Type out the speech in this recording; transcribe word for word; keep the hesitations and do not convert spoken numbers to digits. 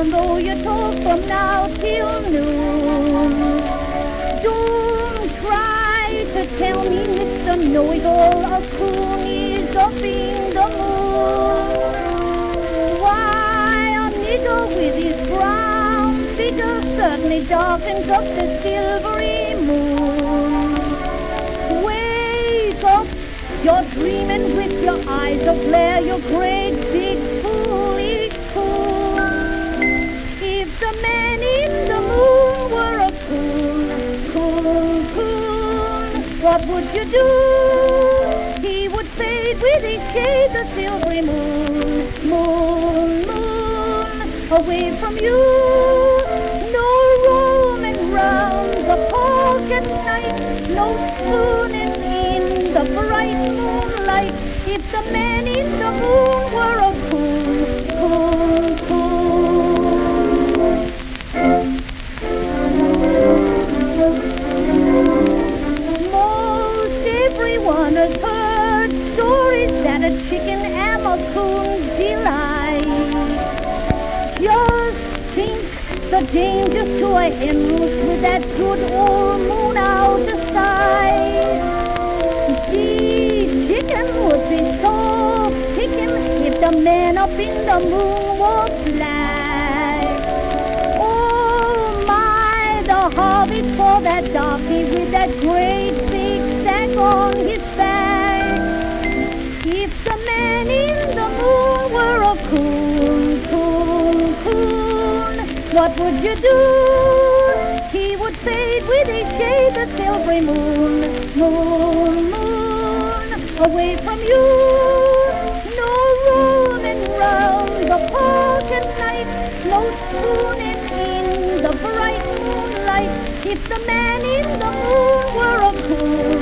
even though you talk from now till noon. Don't try to tell me, Mister Know-it-all, a coon is up in the moon. Why, a nigger with his brown figure certainly darkens up the silvery moon. Wake up, you're dreaming with your eyes aglare, you great big foolish fool. If the man in the moon were a coon, coon, coon, what would you do? He would fade with his shade, the silvery moon, moon, moon, away from you. No roaming round the park at night, no spooning in the bright moonlight. If the man in the moon were a coon, coon, coon. Most everyone has heard stories that a chicken am a coon's delight. Just think the dangers to a hen roost with that good old moon out of sight. The chicken would be so picking if the man up in the moon was black. Oh my, the harvest for that darky with that great big sack on his back. If the man in the moon were a coon, coon, coon, what would you do? He would fade with his shade, the silvery moon, moon, moon, away from you. No roaming round the park at night, no spooning in the bright moonlight. If the man in the moon were a coon,